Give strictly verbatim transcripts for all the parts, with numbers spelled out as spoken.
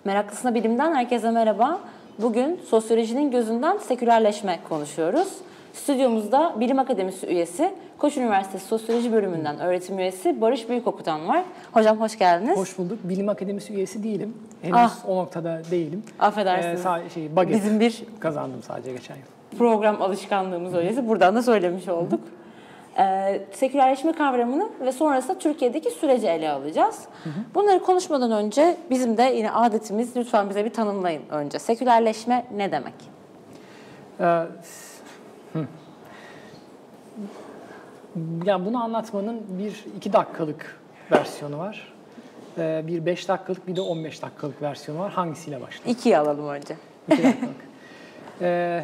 Meraklısına Bilim'den herkese merhaba. Bugün sosyolojinin gözünden sekülerleşme konuşuyoruz. Stüdyomuzda Bilim Akademisi üyesi, Koç Üniversitesi Sosyoloji Bölümünden öğretim üyesi Barış Büyükokutan var. Hocam hoş geldiniz. Hoş bulduk. Bilim Akademisi üyesi değilim. Henüz ah, o noktada değilim. Affedersiniz. Ee, şey, baget Bizim bir kazandım sadece geçen yıl. Program alışkanlığımız öyleyse buradan da söylemiş olduk. Ee, sekülerleşme kavramını ve sonrasında Türkiye'deki süreci ele alacağız. Hı hı. Bunları konuşmadan önce bizim de yine adetimiz, lütfen bize bir tanımlayın önce. Sekülerleşme ne demek? Ee, hı. Yani bunu anlatmanın bir iki dakikalık versiyonu var. Ee, bir beş dakikalık bir de on beş dakikalık versiyonu var. Hangisiyle başlayalım? İkiyi alalım önce. İki dakikalık. ee,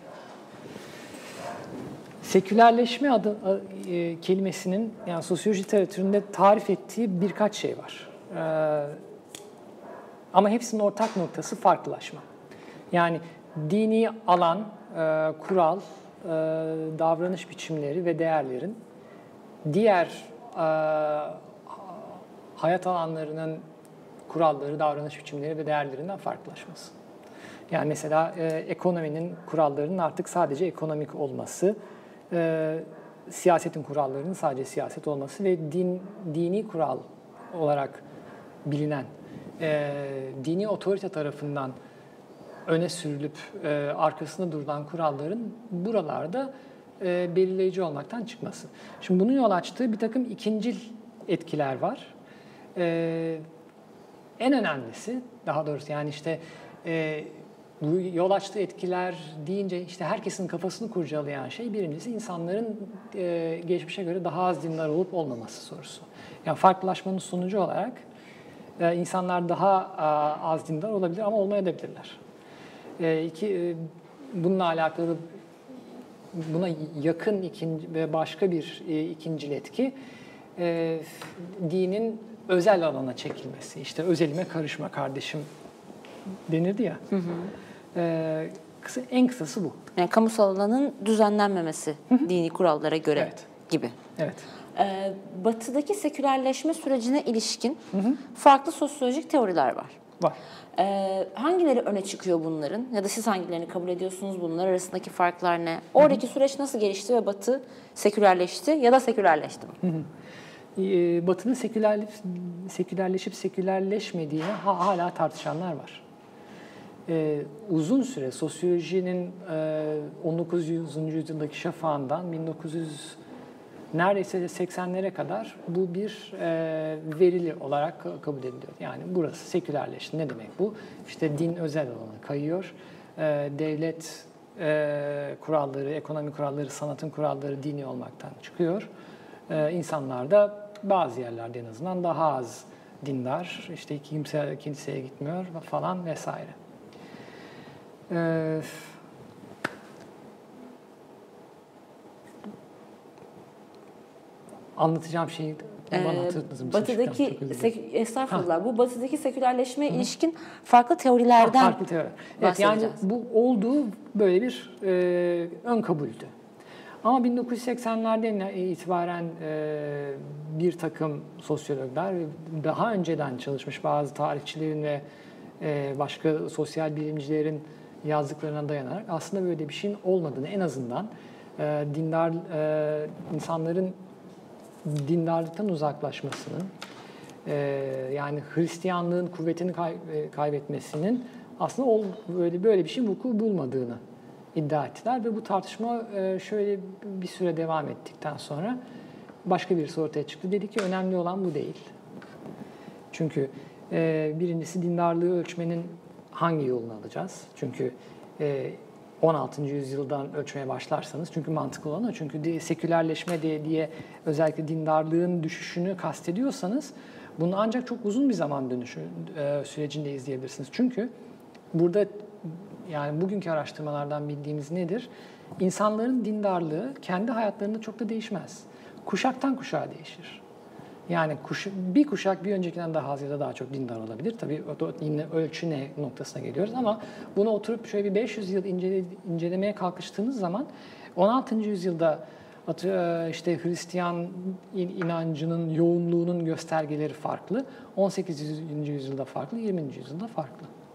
Sekülerleşme adı e, kelimesinin yani sosyoloji literatüründe tarif ettiği birkaç şey var. Ee, ama hepsinin ortak noktası farklılaşma. Yani dini alan, e, kural, e, davranış biçimleri ve değerlerin diğer e, hayat alanlarının kuralları, davranış biçimleri ve değerlerinden farklılaşması. Yani mesela e, ekonominin kurallarının artık sadece ekonomik olması, E, siyasetin kurallarının sadece siyaset olması ve din dini kural olarak bilinen e, dini otorite tarafından öne sürülüp e, arkasında durulan kuralların buralarda e, belirleyici olmaktan çıkması. Şimdi bunun yol açtığı bir takım ikincil etkiler var. E, en önemlisi, daha doğrusu yani işte e, bu yol açtığı etkiler deyince işte herkesin kafasını kurcalayan şey birincisi insanların e, geçmişe göre daha az dindar olup olmaması sorusu. Yani farklılaşmanın sonucu olarak e, insanlar daha e, az dindar olabilir ama olmayabilirler. E, iki, e, bununla alakalı buna yakın ikinci ve başka bir e, ikincil etki e, dinin özel alana çekilmesi. İşte özelime karışma kardeşim denirdi ya. Hı hı. Ee, kısa, en kısası bu. Yani kamusal alanın düzenlenmemesi hı hı. dini kurallara göre evet. gibi. Evet. Ee, batı'daki sekülerleşme sürecine ilişkin hı hı. farklı sosyolojik teoriler var. Var. Ee, hangileri öne çıkıyor bunların? Ya da siz hangilerini kabul ediyorsunuz? Bunlar arasındaki farklar ne? Oradaki hı hı. süreç nasıl gelişti ve Batı sekülerleşti ya da sekülerleşti mi? Hı hı. Batı'nın sekülerleşip, sekülerleşip sekülerleşmediğini hala tartışanlar var. Ee, uzun süre sosyolojinin e, on dokuzuncu yüzyıldaki şafağından bin dokuz yüz neredeyse seksenlere kadar bu bir e, verili olarak kabul ediliyor. Yani burası sekülerleşti. Ne demek bu? İşte din özel alana kayıyor. E, devlet e, kuralları, ekonomi kuralları, sanatın kuralları dini olmaktan çıkıyor. E, insanlar da bazı yerlerde en azından daha az dindar, işte kimse kiliseye gitmiyor falan vesaire. Ee, anlatacağım şeyi bana hatırladınız mı? Batı'daki sek- estağfurullah ha. bu Batı'daki sekülerleşmeye Hı. ilişkin farklı teorilerden ha, farklı teori. Evet, yani bu olduğu böyle bir e, ön kabuldü. Ama bin dokuz yüz seksenlerden itibaren e, bir takım sosyologlar daha önceden çalışmış bazı tarihçilerin ve e, başka sosyal bilimcilerin yazdıklarına dayanarak aslında böyle bir şeyin olmadığını, en azından e, dindar e, insanların dindarlıktan uzaklaşmasının, e, yani Hristiyanlığın kuvvetini kay, e, kaybetmesinin aslında ol, böyle böyle bir şey vuku bulmadığını iddia ettiler ve bu tartışma e, şöyle bir süre devam ettikten sonra başka birisi ortaya çıktı. Dedi ki önemli olan bu değil. Çünkü e, birincisi dindarlığı ölçmenin hangi yolunu alacağız? Çünkü e, on altıncı yüzyıldan ölçmeye başlarsanız, çünkü mantıklı olan o, çünkü sekülerleşme diye, diye özellikle dindarlığın düşüşünü kastediyorsanız bunu ancak çok uzun bir zaman dönüşü e, sürecinde izleyebilirsiniz. Çünkü burada yani bugünkü araştırmalardan bildiğimiz nedir? İnsanların dindarlığı kendi hayatlarında çok da değişmez. Kuşaktan kuşağa değişir. Yani kuş, bir kuşak bir öncekinden daha az ya da daha çok dindar olabilir. Tabii yine ölçü ne noktasına geliyoruz ama bunu oturup şöyle bir beş yüz yıl incele, incelemeye kalkıştığınız zaman on altıncı yüzyılda işte Hristiyan inancının yoğunluğunun göstergeleri farklı. on sekizinci yüzyılda farklı, yirminci yüzyılda farklı.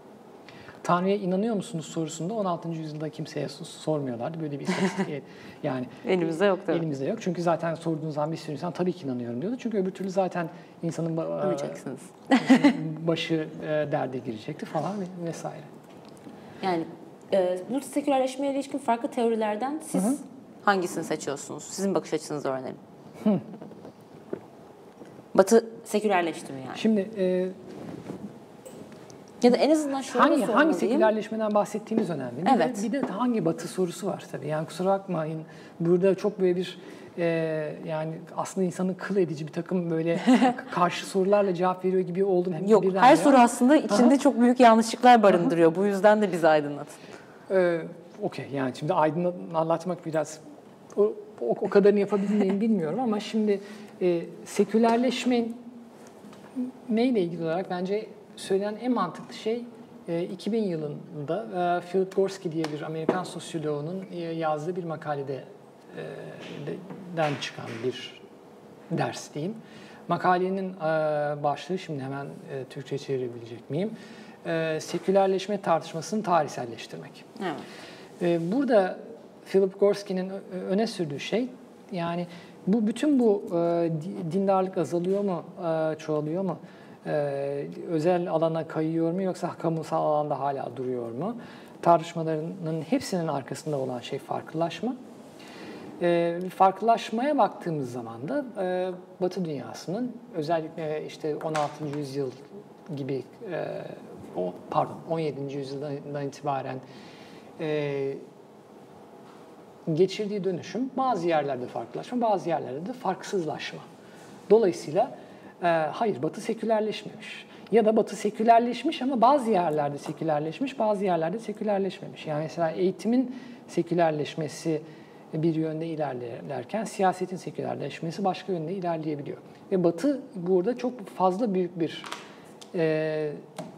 Tanrı'ya inanıyor musunuz sorusunda on altıncı yüzyılda kimseye sormuyorlardı. Böyle bir istatistik yani elimizde yok tabii. Elimizde yok. Çünkü zaten sorduğunuz zaman bir sürü insan tabii ki inanıyorum diyordu. Çünkü öbür türlü zaten insanın öleceksiniz. başı derde girecekti falan vesaire. Yani e, bu sekülerleşmeye ilişkin farklı teorilerden siz Hı-hı. hangisini seçiyorsunuz? Sizin bakış açınızı öğrenelim. Hı. Batı sekülerleşti mi yani? Şimdi e, ya da en azından şöyle hangi, sormalıyım. Hangi sekülerleşmeden bahsettiğimiz önemli. Bir, evet. de, bir de hangi batı sorusu var tabii. Yani kusura bakmayın. Burada çok böyle bir e, yani aslında insanı kıl edici bir takım böyle karşı sorularla cevap veriyor gibi oldum. Hem Yok her soru aslında içinde Aha. çok büyük yanlışlıklar barındırıyor. Aha. Bu yüzden de bizi aydınlatın. Ee, Okey yani şimdi aydınlatmak biraz o, o, o kadarını yapabilir miyim bilmiyorum ama şimdi e, sekülerleşme neyle ilgili olarak bence söylenen en mantıklı şey iki bin yılında Philip Gorski diye bir Amerikan sosyoloğunun yazdığı bir makalede den çıkan bir ders diyeyim. Makalenin başlığı şimdi hemen Türkçe çevirebilecek miyim? Sekülerleşme tartışmasını tarihselleştirmek. Evet. Burada Philip Gorski'nin öne sürdüğü şey yani bu bütün bu dindarlık azalıyor mu, çoğalıyor mu? Ee, özel alana kayıyor mu yoksa kamusal alanda hala duruyor mu? Tartışmalarının hepsinin arkasında olan şey farklılaşma. Ee, farklılaşmaya baktığımız zaman da e, Batı dünyasının özellikle işte on altıncı yüzyıl gibi e, o, pardon on yedinci yüzyıldan itibaren e, geçirdiği dönüşüm bazı yerlerde farklılaşma, bazı yerlerde de farksızlaşma. Dolayısıyla hayır, Batı sekülerleşmemiş. Ya da Batı sekülerleşmiş ama bazı yerlerde sekülerleşmiş, bazı yerlerde sekülerleşmemiş. Yani mesela eğitimin sekülerleşmesi bir yönde ilerlerken siyasetin sekülerleşmesi başka yönde ilerleyebiliyor. Ve Batı burada çok fazla büyük bir e,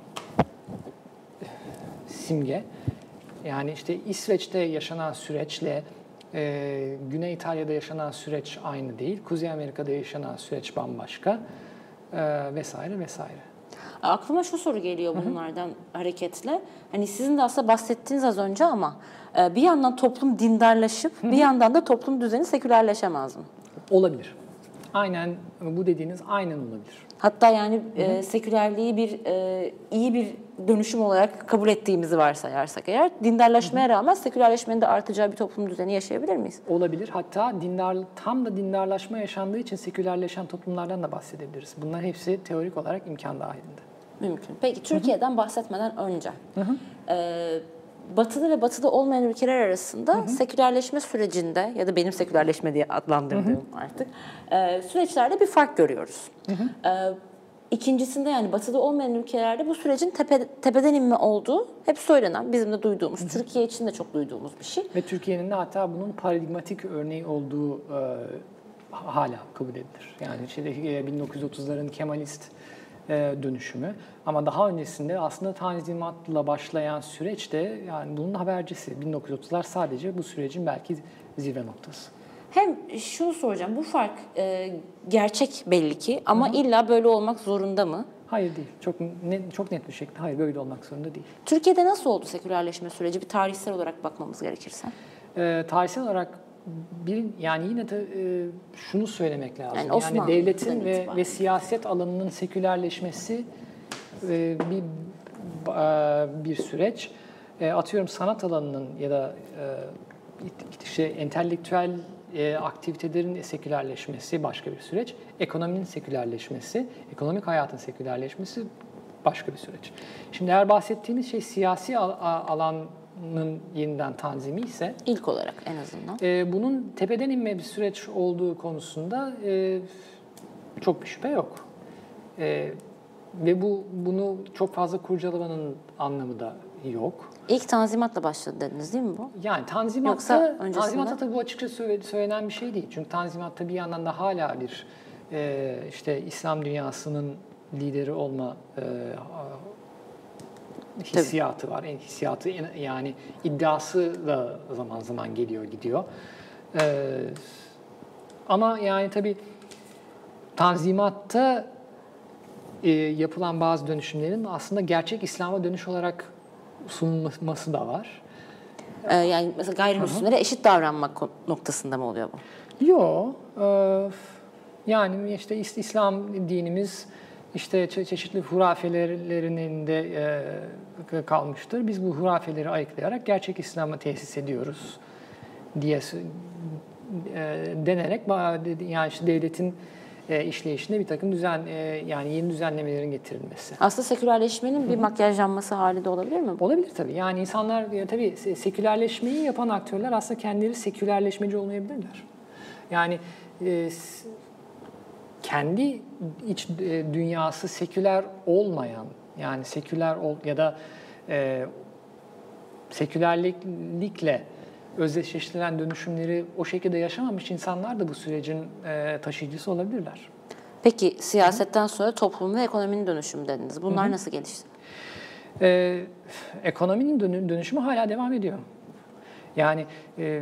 simge. Yani işte İsveç'te yaşanan süreçle e, Güney İtalya'da yaşanan süreç aynı değil. Kuzey Amerika'da yaşanan süreç bambaşka. Ee, vesaire vesaire. Aklıma şu soru geliyor bunlardan Hı-hı. hareketle. Hani sizin de aslında bahsettiğiniz az önce ama bir yandan toplum dindarlaşıp Hı-hı. bir yandan da toplum düzeni sekülerleşemez mi? Olabilir. Aynen bu dediğiniz aynen olabilir. Hatta yani e, sekülerliği bir e, iyi bir dönüşüm olarak kabul ettiğimizi varsayarsak eğer dindarlaşmaya Hı-hı. rağmen sekülerleşmenin de artacağı bir toplum düzeni yaşayabilir miyiz? Olabilir. Hatta dindar tam da dindarlaşma yaşandığı için sekülerleşen toplumlardan da bahsedebiliriz. Bunların hepsi teorik olarak imkan dahilinde. Mümkün. Peki Türkiye'den Hı-hı. bahsetmeden önce e, Batılı ve Batılı olmayan ülkeler arasında Hı-hı. sekülerleşme sürecinde ya da benim sekülerleşme diye adlandırdığım Hı-hı. artık e, süreçlerde bir fark görüyoruz. E, ikincisinde yani Batılı olmayan ülkelerde bu sürecin tepe, tepeden inme olduğu hep söylenen, bizim de duyduğumuz, Hı-hı. Türkiye için de çok duyduğumuz bir şey. Ve Türkiye'nin de hatta bunun paradigmatik örneği olduğu e, hala kabul edilir. Yani işte bin dokuz yüz otuzların Kemalist dönüşümü. Ama daha öncesinde aslında Tanzimat'la başlayan süreç de yani bunun habercisi. bin dokuz yüz otuzlar sadece bu sürecin belki zirve noktası. Hem şunu soracağım, bu fark e, gerçek belli ki ama Hı-hı. illa böyle olmak zorunda mı? Hayır değil. Çok net, çok net bir şekilde hayır böyle olmak zorunda değil. Türkiye'de nasıl oldu sekülerleşme süreci? Bir tarihsel olarak bakmamız gerekirse. E, tarihsel olarak bir yani yine de e, şunu söylemek lazım. Yani, yani devletin ve, ve siyaset alanının sekülerleşmesi e, bir e, bir süreç. E, atıyorum sanat alanının ya da e, işte entelektüel e, aktivitelerin sekülerleşmesi başka bir süreç. Ekonominin sekülerleşmesi, ekonomik hayatın sekülerleşmesi başka bir süreç. Şimdi eğer bahsettiğiniz şey siyasi al- alan yeniden tanzimi ise ilk olarak en azından e, bunun tepeden inme bir süreç olduğu konusunda e, çok bir şüphe yok. E, ve bu bunu çok fazla kurcalamanın anlamı da yok. İlk Tanzimat'la başladı dediniz değil mi bu? Yani Tanzimat'ta, Tanzimat'ta tabii bu açıkça söylenen bir şey değil. Çünkü Tanzimat'ta bir yandan da hala bir e, işte İslam dünyasının lideri olma e, hissiyatı Tabii. var. En hissiyatı yani iddiası da zaman zaman geliyor gidiyor. Ee, ama yani tabii Tanzimat'ta e, yapılan bazı dönüşümlerin aslında gerçek İslam'a dönüş olarak sunulması da var. Ee, yani mesela gayrimüslimlere eşit davranmak noktasında mı oluyor bu? Yok. E, yani işte İslam dinimiz işte çe- çeşitli hurafelerinin elinde e, kalmıştır. Biz bu hurafeleri ayıklayarak gerçek İslam'ı tesis ediyoruz diye e, denerek yani işte devletin e, işleyişinde bir takım düzen e, yani yeni düzenlemelerin getirilmesi. Aslında sekülerleşmenin bir makyajlanması hali de olabilir mi? Olabilir tabii. Yani insanlar e, tabii sekülerleşmeyi yapan aktörler aslında kendileri sekülerleşmeci olmayabilirler. Yani e, kendi iç e, dünyası seküler olmayan yani seküler ol ya da e, sekülerlikle özdeşleştirilen dönüşümleri o şekilde yaşamamış insanlar da bu sürecin e, taşıyıcısı olabilirler. Peki siyasetten sonra toplum ve ekonominin dönüşümü dediniz. Bunlar Hı-hı. nasıl gelişti? Ee, ekonominin dönüşümü hala devam ediyor. Yani e,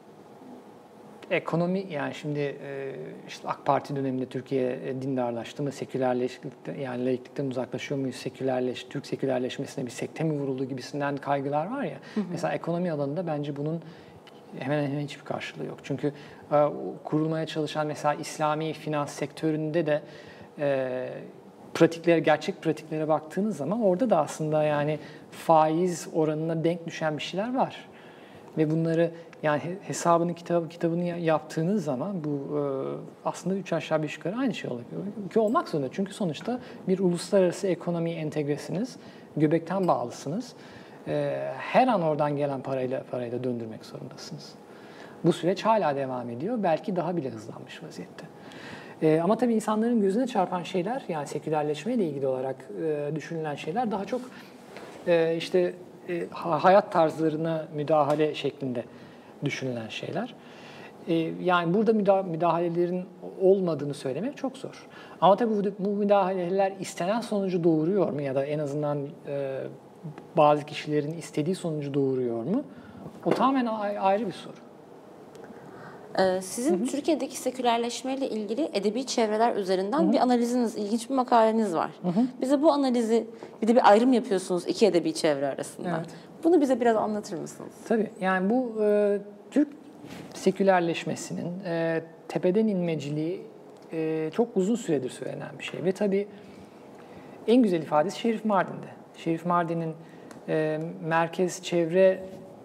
ekonomi yani şimdi e, işte AK Parti döneminde Türkiye dindarlaştı mı, sekülerleşti yani laiklikten uzaklaşıyor muyuz, sekülerleş, Türk sekülerleşmesine bir sekte mi vuruldu gibisinden kaygılar var ya. Hı hı. Mesela ekonomi alanında bence bunun hemen hemen hiçbir karşılığı yok. Çünkü e, kurulmaya çalışan mesela İslami finans sektöründe de e, pratiklere, gerçek pratiklere baktığınız zaman orada da aslında yani faiz oranına denk düşen bir şeyler var. Ve bunları yani hesabını kitabı kitabını yaptığınız zaman bu e, aslında üç aşağı beş yukarı aynı şey oluyor. Ki olmak zorunda. Çünkü sonuçta bir uluslararası ekonomiye entegresiniz. Göbekten bağlısınız. E, her an oradan gelen parayla parayla döndürmek zorundasınız. Bu süreç hala devam ediyor. Belki daha bile hızlanmış vaziyette. E, ama tabii insanların gözüne çarpan şeyler yani sekülerleşmeyle ilgili olarak e, düşünülen şeyler daha çok e, işte e, hayat tarzlarına müdahale şeklinde düşünülen şeyler. E, yani burada müdahalelerin olmadığını söylemek çok zor. Ama tabii bu, bu müdahaleler istenen sonucu doğuruyor mu ya da en azından e, bazı kişilerin istediği sonucu doğuruyor mu? O tamamen ayrı bir soru. Sizin hı hı. Türkiye'deki sekülerleşmeyle ilgili edebi çevreler üzerinden hı hı. bir analiziniz, ilginç bir makaleniz var. Hı hı. Bize bu analizi, bir de bir ayrım yapıyorsunuz iki edebi çevre arasında. Evet. Bunu bize biraz anlatır mısınız? Tabii. Yani bu e, Türk sekülerleşmesinin e, tepeden inmeciliği e, çok uzun süredir söylenen bir şey. Ve tabii en güzel ifadesi Şerif Mardin'de. Şerif Mardin'in e, merkez çevre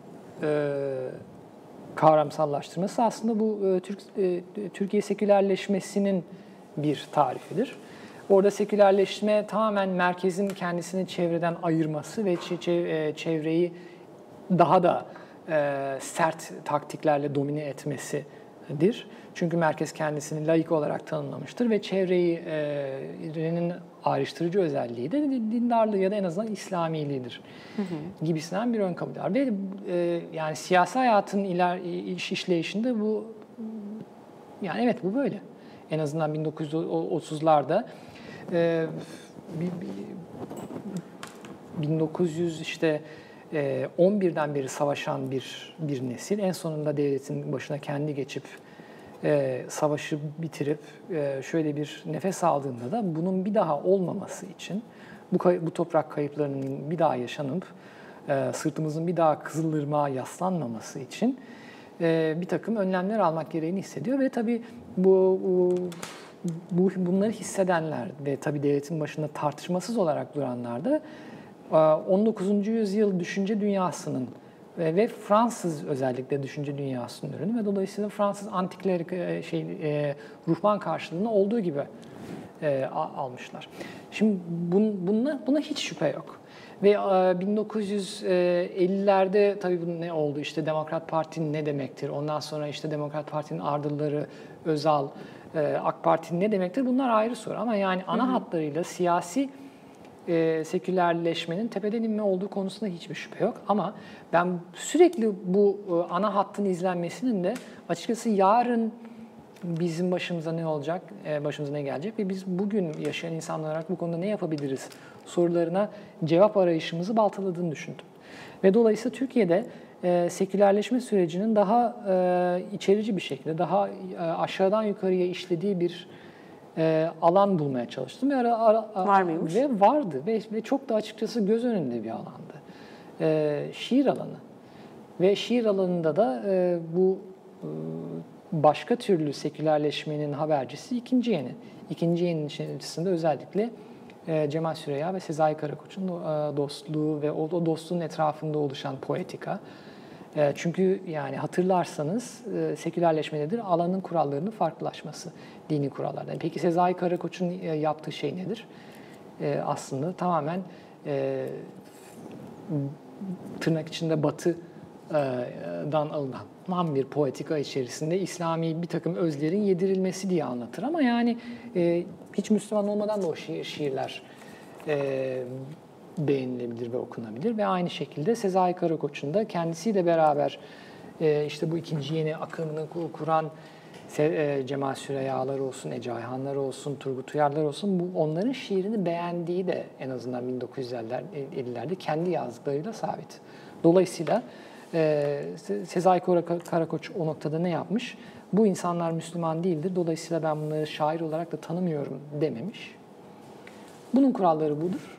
e, kavramsallaştırması aslında bu e, Türk e, Türkiye sekülerleşmesinin bir tarifidir. Orada sekülerleşme tamamen merkezin kendisini çevreden ayırması ve çevreyi daha da e, sert taktiklerle domine etmesidir. Çünkü merkez kendisini laik olarak tanımlamıştır ve çevrenin e, ayrıştırıcı özelliği de dindarlığı ya da en azından İslamiliğidir hı hı. gibisinden bir ön kabul var. Ve e, yani siyasi hayatın iler, iş işleyişinde bu yani evet bu böyle. En azından bin dokuz yüz otuzlarda e, bin dokuz yüz işte on birden beri savaşan bir bir nesil en sonunda devletin başına kendi geçip e, savaşı bitirip e, şöyle bir nefes aldığında da bunun bir daha olmaması için bu bu toprak kayıplarının bir daha yaşanıp e, sırtımızın bir daha Kızılırmak'a yaslanmaması için e, bir takım önlemler almak gereğini hissediyor ve tabii bu, bu bu bunları hissedenler ve tabii devletin başında tartışmasız olarak duranlar da on dokuzuncu yüzyıl düşünce dünyasının ve Fransız özellikle düşünce dünyasının ürünü ve dolayısıyla Fransız antikleri şey e, ruhban karşılığını olduğu gibi e, almışlar. Şimdi bun, buna, buna hiç şüphe yok. Ve e, bin dokuz yüz ellilerde tabii bu ne oldu? İşte Demokrat Parti'nin ne demektir? Ondan sonra işte Demokrat Parti'nin ardılları Özal, e, AK Parti'nin ne demektir? Bunlar ayrı soru ama yani ana hı hı. hatlarıyla siyasi E, sekülerleşmenin tepeden inme olduğu konusunda hiçbir şüphe yok. Ama ben sürekli bu e, ana hattın izlenmesinin de açıkçası yarın bizim başımıza ne olacak, e, başımıza ne gelecek ve biz bugün yaşayan insanlar olarak bu konuda ne yapabiliriz sorularına cevap arayışımızı baltaladığını düşündüm. Ve dolayısıyla Türkiye'de e, sekülerleşme sürecinin daha e, içerici bir şekilde, daha e, aşağıdan yukarıya işlediği bir E, alan bulmaya çalıştım ve ara, ara, var mıymış? Ve vardı ve, ve çok da açıkçası göz önünde bir alandı. e, şiir alanı. Ve şiir alanında da e, bu e, başka türlü sekülerleşmenin habercisi ikinci yeni. İkinci yeninin içerisinde özellikle e, Cemal Süreya ve Sezai Karakoç'un e, dostluğu ve o, o dostluğun etrafında oluşan poetika. E, çünkü yani hatırlarsanız e, sekülerleşme nedir? Alanın kurallarının farklılaşması, dini kurallardan. Peki Sezai Karakoç'un e, yaptığı şey nedir? E, aslında tamamen e, tırnak içinde Batı'dan alınan bir poetika içerisinde İslami bir takım özlerin yedirilmesi diye anlatır. Ama yani e, hiç Müslüman olmadan da o şiir, şiirler e, beğenilebilir ve okunabilir. Ve aynı şekilde Sezai Karakoç'un da kendisiyle beraber e, işte bu ikinci yeni akımını kuran Cemal Süreyyalar olsun, Ece Ayhanlar olsun, Turgut Uyarlar olsun, bu onların şiirini beğendiği de en azından bin dokuz yüz ellilerde kendi yazdıklarıyla sabit. Dolayısıyla e, Sezai Karakoç o noktada ne yapmış? Bu insanlar Müslüman değildir, dolayısıyla ben bunları şair olarak da tanımıyorum dememiş. Bunun kuralları budur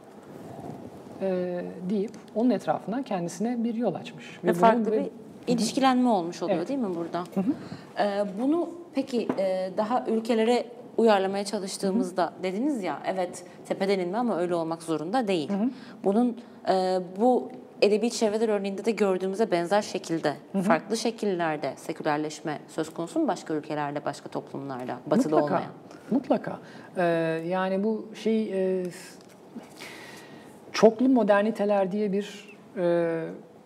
e, deyip onun etrafından kendisine bir yol açmış. Ve, ve farklı ve, bir ilişkilenme olmuş oluyor, evet. değil mi burada? Hı hı. Ee, bunu peki e, daha ülkelere uyarlamaya çalıştığımızda, hı hı, dediniz ya, evet tepeden inme ama öyle olmak zorunda değil. Hı hı. Bunun e, bu edebi çevreler örneğinde de gördüğümüze benzer şekilde, hı hı, farklı şekillerde sekülerleşme söz konusu mu başka ülkelerde, başka toplumlarda, batıda mutlaka, olmayan? Mutlaka. Ee, yani bu şey e, çoklu moderniteler diye bir e,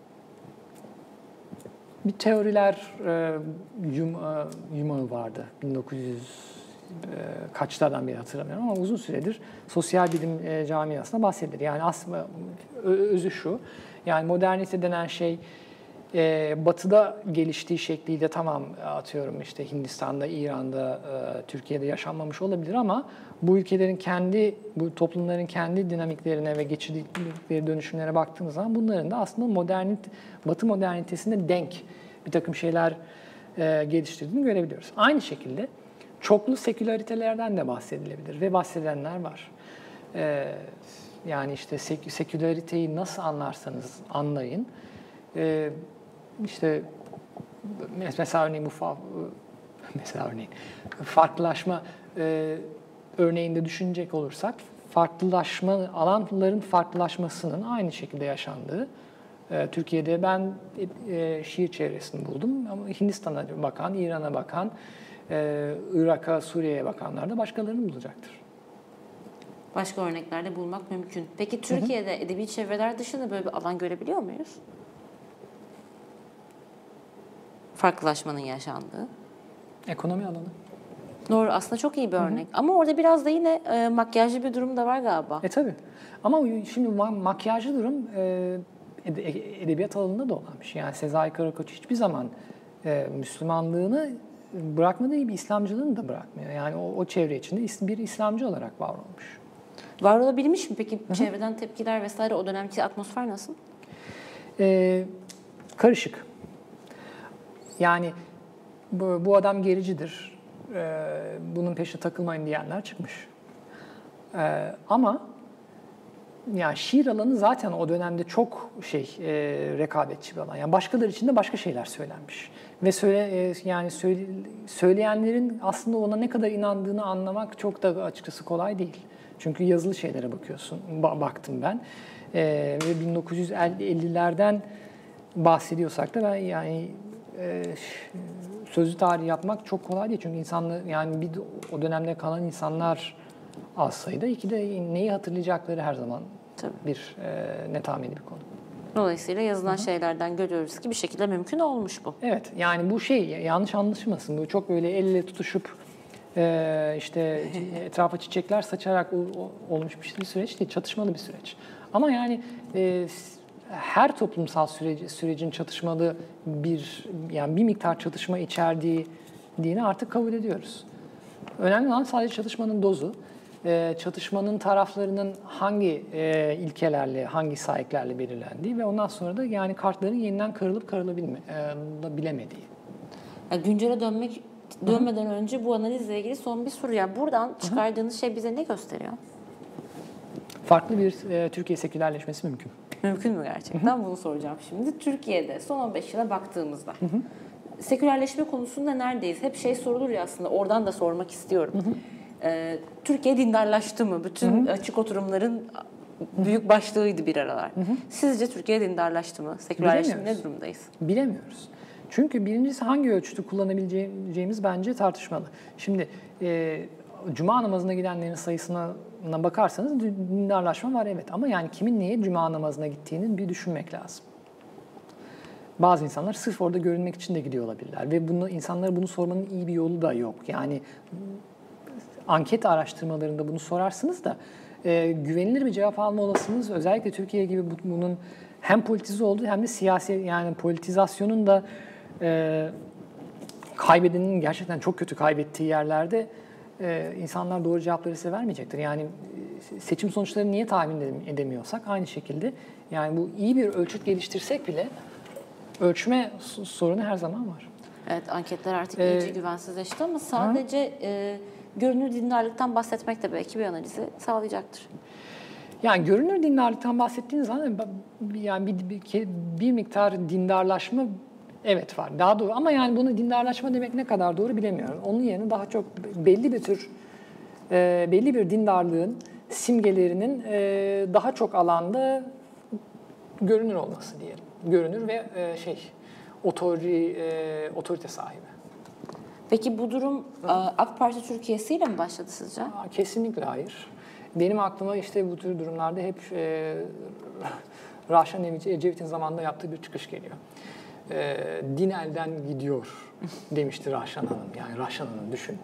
bir teoriler e, yum, e, yumağı vardı. bin dokuz yüz e, kaçlardan beri hatırlamıyorum ama uzun süredir sosyal bilim e, camiasında bahsedilir. Yani aslında özü şu, yani modernite denen şey e, batıda geliştiği şekliyle tamam atıyorum işte Hindistan'da, İran'da, e, Türkiye'de yaşanmamış olabilir ama bu ülkelerin kendi, bu toplumların kendi dinamiklerine ve geçirdikleri dönüşümlere baktığımız zaman bunların da aslında modernit, Batı modernitesine denk bir takım şeyler e, geliştirdiğini görebiliyoruz. Aynı şekilde çoklu sekülaritelerden de bahsedilebilir ve bahsedenler var. E, yani işte sek, sekülariteyi nasıl anlarsanız anlayın. E, işte mesela örneğin bu mesela örneğin farklılaşma e, örneğinde düşünecek olursak, farklılaşma, alanların farklılaşmasının aynı şekilde yaşandığı, e, Türkiye'de ben e, şiir çevresini buldum ama Hindistan'a bakan, İran'a bakan, e, Irak'a, Suriye'ye bakanlar da başkalarını bulacaktır. Başka örneklerde bulmak mümkün. Peki Türkiye'de, hı hı, edebi çevreler dışında böyle bir alan görebiliyor muyuz? Farklılaşmanın yaşandığı. Ekonomi alanı. Doğru, aslında çok iyi bir örnek. Hı hı. Ama orada biraz da yine e, makyajlı bir durum da var galiba. E tabii. Ama şimdi makyajlı durum e, edebiyat alanında da olan bir şey. Yani Sezai Karakoç hiçbir zaman e, Müslümanlığını bırakmadığı gibi İslamcılığını da bırakmıyor. Yani o, o çevre içinde bir İslamcı olarak var olmuş. Var olabilmiş mi? Peki, hı hı, çevreden tepkiler vesaire, o dönemki atmosfer nasıl? E, karışık. Yani bu, bu adam gericidir, e, bunun peşine takılmayın diyenler çıkmış. E, ama yani şiir alanı zaten o dönemde çok şey e, rekabetçi bir alan. Yani başkaları için de başka şeyler söylenmiş. Ve söyle, e, yani söyle, söyleyenlerin aslında ona ne kadar inandığını anlamak çok da açıkçası kolay değil. Çünkü yazılı şeylere bakıyorsun, ba- baktım ben. E, ve bin dokuz yüz ellilerden bahsediyorsak da ben yani e, sözlü tarih yapmak çok kolay değil. Çünkü insanlar, yani bir o dönemde kalan insanlar az sayıda. İki de neyi hatırlayacakları her zaman tabii bir e, netameli bir konu. Dolayısıyla yazılan, hı-hı, şeylerden görüyoruz ki bir şekilde mümkün olmuş bu. Evet, yani bu şey yanlış anlaşılmasın. Bu çok böyle elle tutuşup e, işte etrafa çiçekler saçarak o, o, olmuş bir süreç değil. Çatışmalı bir süreç. Ama yani e, her toplumsal süreci, sürecin çatışmalı bir, yani bir miktar çatışma içerdiği dini artık kabul ediyoruz. Önemli olan sadece çatışmanın dozu. Çatışmanın taraflarının hangi e, ilkelerle, hangi sahiplerle belirlendiği ve ondan sonra da yani kartların yeniden kırılıp kırılabilemediği. Yani güncele dönmek dönmeden, hı-hı, önce bu analizle ilgili son bir soru. Yani buradan çıkardığınız, hı-hı, şey bize ne gösteriyor? Farklı bir e, Türkiye sekülerleşmesi mümkün. Mümkün mü gerçekten? Hı hı. Bunu soracağım şimdi. Türkiye'de son on beş yıla baktığımızda hı hı. sekülerleşme konusunda neredeyiz? Hep şey sorulur ya aslında, oradan da sormak istiyorum. Hı hı. Ee, Türkiye dindarlaştı mı? Bütün hı hı. açık oturumların büyük başlığıydı bir aralar. Hı hı. Sizce Türkiye dindarlaştı mı? Sekülerleşme ne durumdayız? Bilemiyoruz. Çünkü birincisi hangi ölçütü kullanabileceğimiz bence tartışmalı. Şimdi e, Cuma namazına gidenlerin sayısına bakarsanız dindarlaşma var evet. Ama yani kimin neye Cuma namazına gittiğini bir düşünmek lazım. Bazı insanlar sırf orada görünmek için de gidiyor olabilirler. Ve bunu, insanlara bunu sormanın iyi bir yolu da yok. Yani anket araştırmalarında bunu sorarsınız da e, güvenilir bir cevap alma olasılığınız özellikle Türkiye gibi bunun hem politize olduğu hem de siyasi, yani politizasyonun da e, kaybedenin gerçekten çok kötü kaybettiği yerlerde e, insanlar doğru cevapları size vermeyecektir. Yani seçim sonuçlarını niye tahmin edemiyorsak aynı şekilde yani bu iyi bir ölçüt geliştirsek bile ölçme sorunu her zaman var. Evet, anketler artık ee, iyice güvensizleşti ama sadece e, görünür dindarlıktan bahsetmek de belki bir analizi sağlayacaktır. Yani görünür dindarlıktan bahsettiğiniz zaman yani bir, bir, bir miktar dindarlaşma evet var. Daha doğru ama yani bunu dindarlaşma demek ne kadar doğru bilemiyorum. Onun yerine daha çok belli bir tür e, belli bir dindarlığın simgelerinin e, daha çok alanda görünür olması diyelim. Görünür ve e, şey otori, e, otorite sahibi. Peki bu durum Hı. AK Parti Türkiye'siyle mi başladı sizce? Aa, kesinlikle hayır. Benim aklıma işte bu tür durumlarda hep e, Raşan Ecevit'in zamanında yaptığı bir çıkış geliyor. E, din elden gidiyor demişti Raşan Hanım. Yani Raşan Hanım düşünün.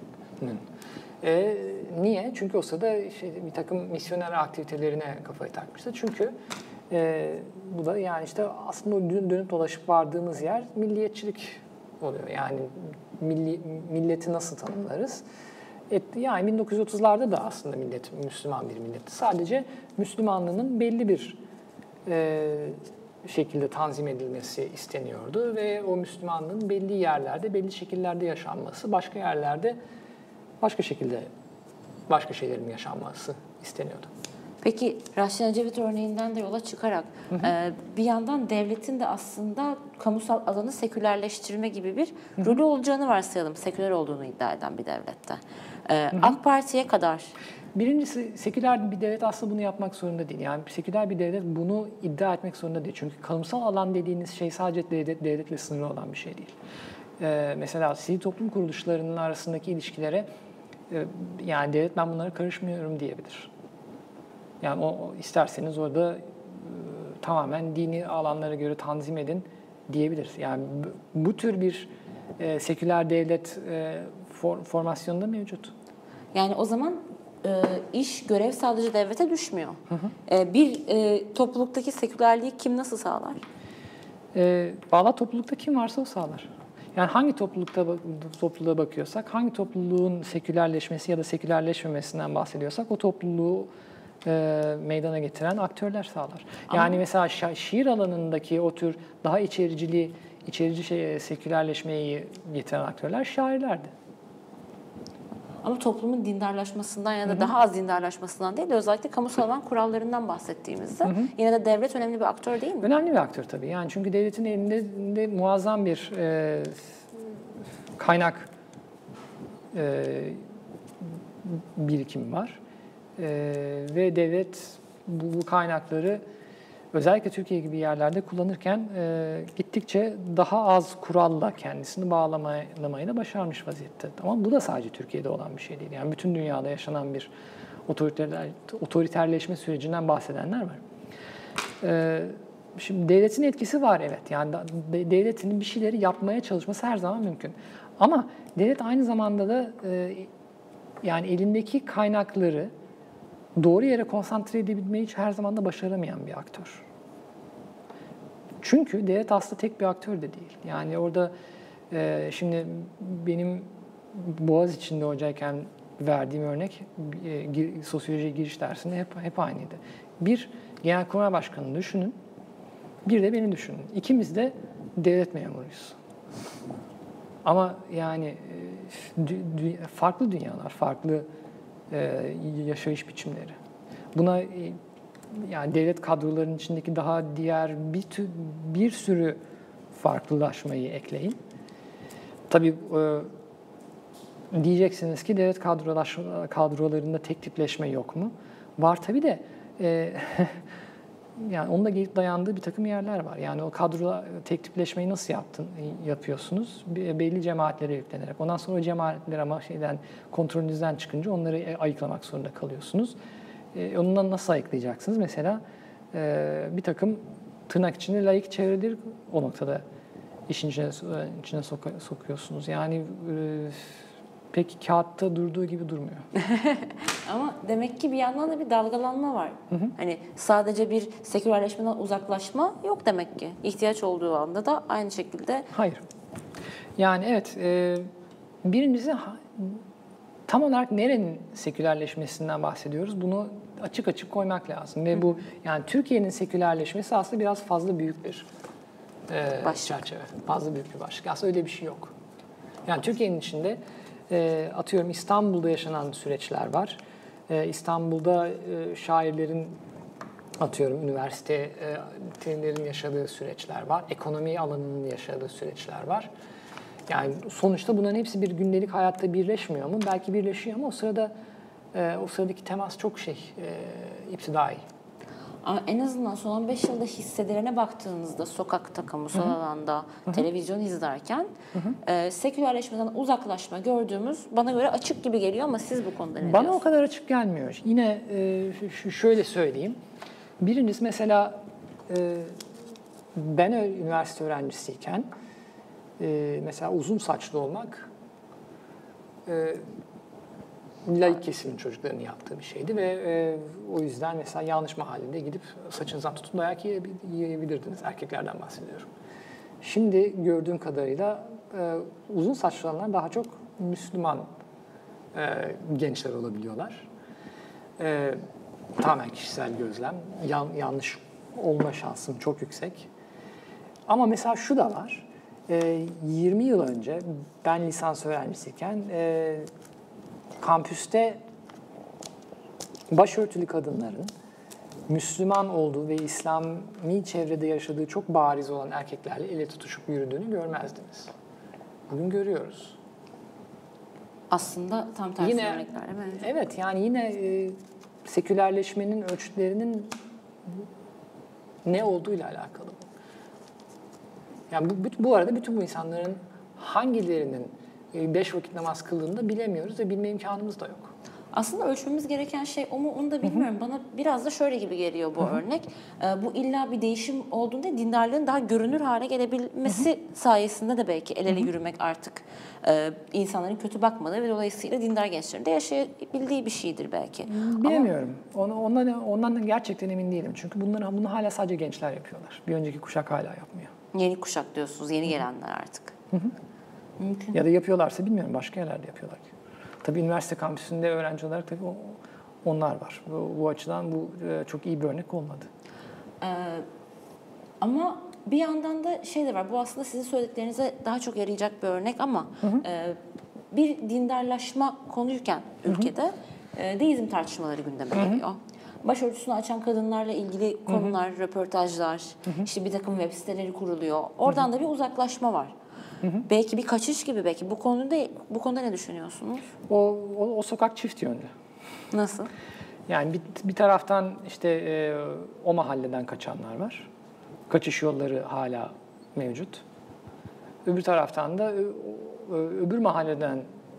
E, niye? Çünkü o sırada işte bir takım misyoner aktivitelerine kafayı takmıştı. Çünkü e, bu da yani işte aslında dönüp dolaşıp vardığımız yer milliyetçilik oluyor. Yani milli, milleti nasıl tanımlarız? Et, yani bin dokuz yüz otuzlarda da aslında millet Müslüman bir milletti. Sadece Müslümanlığının belli bir e, şekilde tanzim edilmesi isteniyordu ve o Müslümanlığın belli yerlerde, belli şekillerde yaşanması, başka yerlerde başka şekilde başka şeylerin yaşanması isteniyordu. Peki Raşan Ecevit örneğinden de yola çıkarak hı hı. E, bir yandan devletin de aslında kamusal alanı sekülerleştirme gibi bir hı hı. rolü olacağını varsayalım. Seküler olduğunu iddia eden bir devlette. E, hı hı. AK Parti'ye kadar. Birincisi seküler bir devlet aslında bunu yapmak zorunda değil. Yani seküler bir devlet bunu iddia etmek zorunda değil. Çünkü kamusal alan dediğiniz şey sadece devlet, devletle sınırlı olan bir şey değil. E, mesela sivil toplum kuruluşlarının arasındaki ilişkilere e, yani devlet ben bunlara karışmıyorum diyebilir. Yani o isterseniz orada e, tamamen dini alanlara göre tanzim edin diyebilir. Yani bu, bu tür bir e, seküler devlet e, for, formasyonunda mevcut. Yani o zaman e, iş, görev sadece devlete düşmüyor. Hı hı. E, bir e, topluluktaki sekülerliği kim nasıl sağlar? E, Valla toplulukta kim varsa o sağlar. Yani hangi toplulukta topluluğa bakıyorsak, hangi topluluğun sekülerleşmesi ya da sekülerleşmemesinden bahsediyorsak o topluluğu e, meydana getiren aktörler sağlar. Yani Ama, mesela şa- şiir alanındaki o tür daha içericiliği, içerici şey, sekülerleşmeyi getiren aktörler şairlerdi. Ama toplumun dindarlaşmasından ya da hı hı. daha az dindarlaşmasından değil de özellikle kamusal alan kurallarından bahsettiğimizde hı hı. yine de devlet önemli bir aktör değil mi? Önemli bir aktör tabii. Yani çünkü devletin elinde de muazzam bir e, kaynak e, birikimi var. E, ve devlet bu, bu kaynakları özellikle Türkiye gibi yerlerde kullanırken e, gittikçe daha az kuralla kendisini bağlamayı da başarmış vaziyette. Ama bu da sadece Türkiye'de olan bir şey değil. Yani bütün dünyada yaşanan bir otoriter, otoriterleşme sürecinden bahsedenler var. E, şimdi devletin etkisi var evet. Yani devletin bir şeyleri yapmaya çalışması her zaman mümkün. Ama devlet aynı zamanda da e, yani elindeki kaynakları doğru yere konsantre edebilmeyi hiç her zaman da başaramayan bir aktör. Çünkü devlet aslında tek bir aktör de değil. Yani orada e, şimdi benim Boğaziçi'nde hocayken verdiğim örnek e, gir, sosyoloji giriş dersinde hep hep aynıydı. Bir Genelkurmay Başkanı'nı düşünün, bir de beni düşünün. İkimiz de devlet memuruyuz. Ama yani e, dü, dü, farklı dünyalar, farklı e, yaşayış biçimleri. Buna e, yani devlet kadrolarının içindeki daha diğer bir tü, bir sürü farklılaşmayı ekleyin. Tabii e, diyeceksiniz ki devlet kadrolarında tek tipleşme yok mu? Var tabii de e, yani onun da dayandığı bir takım yerler var. Yani o kadro tek tipleşmeyi nasıl yaptın, yapıyorsunuz? Belli cemaatlere yüklenerek. Ondan sonra o cemaatler ama şeyden kontrolünüzden çıkınca onları ayıklamak zorunda kalıyorsunuz. E, ondan nasıl ayıklayacaksınız? Mesela e, bir takım tırnak içinde laik çevreleri o noktada işin içine, içine soka, sokuyorsunuz. Yani e, pek kağıtta durduğu gibi durmuyor. Ama demek ki bir yandan da bir dalgalanma var. Hı hı. Hani sadece bir sekülerleşmeden uzaklaşma yok demek ki. İhtiyaç olduğu anda da aynı şekilde. Hayır. Yani evet. E, birincisi tam olarak nerenin sekülerleşmesinden bahsediyoruz? Bunu açık açık koymak lazım. Ve bu yani Türkiye'nin sekülerleşmesi aslında biraz fazla büyük bir e, çerçeve. Fazla büyük bir başlık. Aslında öyle bir şey yok. Yani Türkiye'nin içinde e, atıyorum İstanbul'da yaşanan süreçler var. E, İstanbul'da e, şairlerin atıyorum üniversitelerin yaşadığı süreçler var. Ekonomi alanının yaşadığı süreçler var. Yani sonuçta bunların hepsi bir gündelik hayatta birleşmiyor mu? Belki birleşiyor ama o sırada e, o sıradaki temas çok şey, e, iptidai. Ama en azından son on beş yılda hissedilene baktığınızda sokakta, kamusal Hı-hı. alanda, Hı-hı. televizyon izlerken e, sekülerleşmeden uzaklaşma gördüğümüz bana göre açık gibi geliyor ama siz bu konuda ne Bana diyorsunuz? o kadar açık gelmiyor. Yine e, şu şöyle söyleyeyim. Birincisi mesela e, ben üniversite öğrencisiyken e, mesela uzun saçlı olmak e, laik kesimin çocuklarının yaptığı bir şeydi ve e, o yüzden mesela yanlış mahallede gidip saçınızdan tutun dayak yiyebilirdiniz. Erkeklerden bahsediyorum. Şimdi gördüğüm kadarıyla e, uzun saçlı olanlar daha çok Müslüman e, gençler olabiliyorlar. E, tamamen kişisel gözlem. Yan, yanlış olma şansım çok yüksek. Ama mesela şu da var. E, yirmi yıl önce ben lisans öğrencisiyken e, kampüste başörtülü kadınların Müslüman olduğu ve İslami çevrede yaşadığı çok bariz olan erkeklerle ele tutuşup yürüdüğünü görmezdiniz. Bugün görüyoruz. Aslında tam tersi yine, örnekler değil mi? Evet, yani yine e, sekülerleşmenin ölçütlerinin ne olduğuyla alakalı bu. Yani bu, bu arada bütün bu insanların hangilerinin beş vakit namaz kıldığını da bilemiyoruz ve bilme imkanımız da yok. Aslında ölçmemiz gereken şey o mu onu da bilmiyorum. Hı hı. Bana biraz da şöyle gibi geliyor bu hı hı. örnek. Ee, bu illa bir değişim olduğunda dindarlığın daha görünür hale gelebilmesi hı hı. sayesinde de belki el ele hı hı. yürümek artık e, insanların kötü bakmadığı ve dolayısıyla dindar gençlerin de yaşayabildiği bir şeydir belki. Bilemiyorum. Ama... Onu, ondan, ondan gerçekten emin değilim. Çünkü bunları, bunu hala sadece gençler yapıyorlar. Bir önceki kuşak hala yapmıyor. Yeni kuşak diyorsunuz, yeni gelenler artık. Hı hı. Mümkün. Ya da yapıyorlarsa bilmiyorum, başka yerlerde yapıyorlar. Tabii üniversite kampüsünde öğrenci olarak tabii onlar var. Bu, bu açıdan bu çok iyi bir örnek olmadı. Ee, ama bir yandan da şey de var, bu aslında sizin söylediklerinize daha çok yarayacak bir örnek ama hı hı. E, bir dindarlaşma konuyken ülkede hı hı. E, deizm tartışmaları gündeme hı hı. geliyor. Başörtüsünü açan kadınlarla ilgili konular, hı hı. röportajlar, hı hı. işte bir takım web siteleri kuruluyor. Oradan hı hı. da bir uzaklaşma var. Hı hı. Belki bir kaçış gibi belki. Bu konuda bu konuda ne düşünüyorsunuz? O, o, o sokak çift yönlü. Nasıl? Yani bir, bir taraftan işte e, o mahalleden kaçanlar var. Kaçış yolları hala mevcut. Öbür taraftan da ö, ö, öbür mahalleden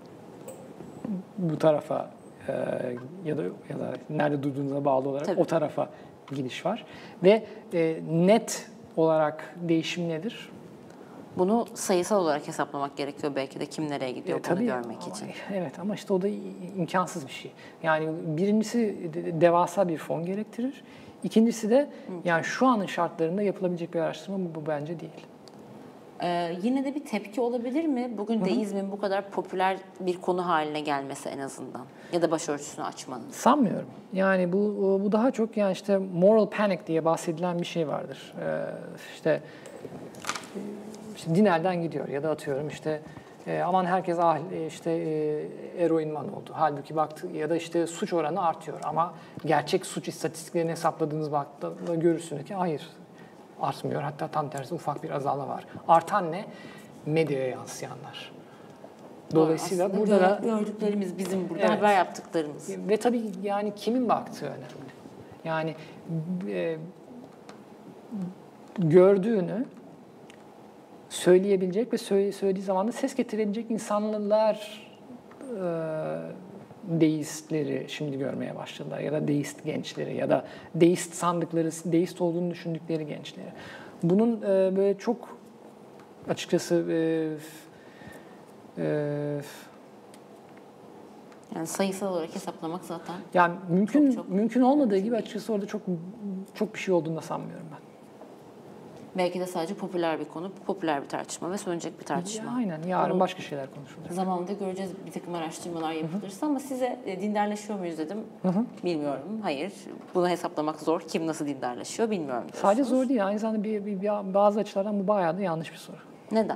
bu tarafa e, ya da ya da nerede durduğunuza bağlı olarak Tabii. o tarafa gidiş var. Ve e, net olarak değişim nedir? Bunu sayısal olarak hesaplamak gerekiyor belki de kim nereye gidiyor e, bunu tabii, görmek ama, için. Evet ama işte o da imkansız bir şey. Yani birincisi devasa bir fon gerektirir. İkincisi de Hı. yani şu anın şartlarında yapılabilecek bir araştırma bu, bu bence değil. Ee, yine de bir tepki olabilir mi? Bugün Hı-hı. deizmin bu kadar popüler bir konu haline gelmesi en azından. Ya da başörtüsünü açmanın. Sanmıyorum. Yani bu bu daha çok yani işte moral panic diye bahsedilen bir şey vardır. Ee, işte İşte din elden gidiyor ya da atıyorum işte E, aman herkes ah, işte e, eroinman oldu. Halbuki baktı ya da işte suç oranı artıyor ama gerçek suç istatistiklerini hesapladığınız vakitte görürsünüz ki hayır artmıyor. Hatta tam tersi ufak bir azalma var. Artan ne? Medyaya yansıyanlar. Dolayısıyla aslında burada da gördüklerimiz bizim burada evet. haber yaptıklarımız. Ve tabii yani kimin baktığı önemli. Yani e, gördüğünü söyleyebilecek ve söylediği zaman da ses getirebilecek insanlar e, deistleri şimdi görmeye başladılar ya da deist gençleri ya da deist sandıkları, deist olduğunu düşündükleri gençleri. Bunun e, böyle çok açıkçası e, e, Yani sayısal olarak hesaplamak zaten. yani mümkün çok, çok mümkün olmadığı gibi açıkçası orada çok çok bir şey olduğunu da sanmıyorum ben. Belki de sadece popüler bir konu, popüler bir tartışma ve sönecek bir tartışma. Ya, aynen. Yarın Bunu başka şeyler konuşulacak. zamanında göreceğiz, bir takım araştırmalar yapılırsa, ama size e, dindarlaşıyor muyuz dedim. Hı hı. Bilmiyorum. Hayır. Bunu hesaplamak zor. Kim nasıl dindarlaşıyor bilmiyorum diyorsunuz. Sadece zor değil. Aynı zamanda bir, bir, bir, bazı açılardan bu bayağı da yanlış bir soru. Neden?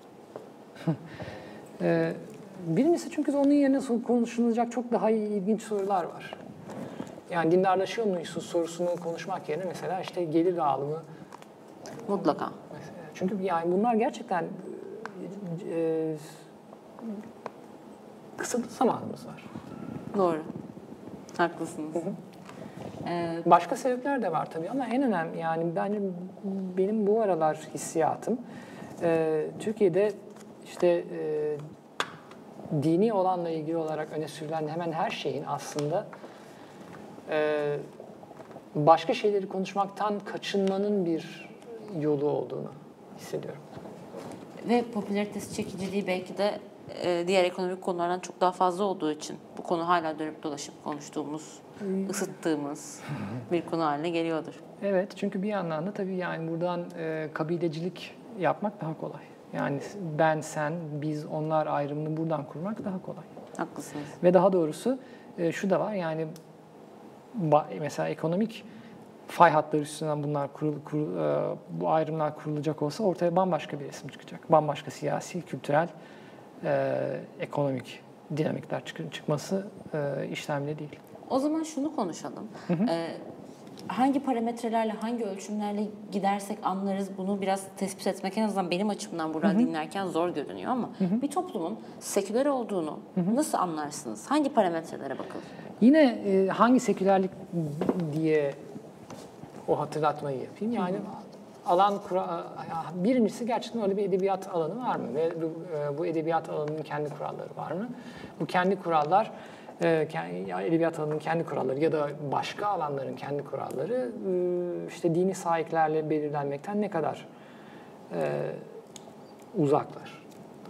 Ee, birincisi çünkü onun yerine konuşulacak çok daha ilginç sorular var. Yani dindarlaşıyor muyuz sorusunu konuşmak yerine mesela işte gelir dağılımı. Mutlaka. Mesela. Çünkü yani bunlar gerçekten e, kısıtlı zamanımız var. Doğru. Haklısınız. Hı hı. Ee, Başka sebepler de var tabii ama en önemli yani bence benim bu aralar hissiyatım e, Türkiye'de işte e, dini olanla ilgili olarak öne sürülen hemen her şeyin aslında e, başka şeyleri konuşmaktan kaçınmanın bir yolu olduğunu hissediyorum. Ve popülaritesi, çekiciliği belki de e, diğer ekonomik konulardan çok daha fazla olduğu için bu konu hala dönüp dolaşıp konuştuğumuz, ısıttığımız bir konu haline geliyordur. Evet, çünkü bir yandan da tabii yani buradan e, kabilecilik yapmak daha kolay. Yani ben, sen, biz, onlar ayrımını buradan kurmak daha kolay. Haklısınız. Ve daha doğrusu e, şu da var yani ba, mesela ekonomik fay hatları üstünden bunlar kurul, kurul, e, bu ayrımlar kurulacak olsa ortaya bambaşka bir resim çıkacak. Bambaşka siyasi, kültürel, e, ekonomik dinamikler çık, çıkması e, işlemli değil. O zaman şunu konuşalım. Hı hı. Ee, hangi parametrelerle, hangi ölçümlerle gidersek anlarız, bunu biraz tespit etmek en azından benim açımdan buradan dinlerken zor görünüyor ama hı hı. bir toplumun seküler olduğunu hı hı. nasıl anlarsınız? Hangi parametrelere bakılır? Yine e, hangi sekülerlik diye o hatırlatmayı yapayım. Yani hı hı. alan kura, birincisi gerçekten öyle bir edebiyat alanı var mı? Ve bu, bu edebiyat alanının kendi kuralları var mı? Bu kendi kurallar edebiyat alanının kendi kuralları ya da başka alanların kendi kuralları işte dini sahiplerle belirlenmekten ne kadar e, uzaklar.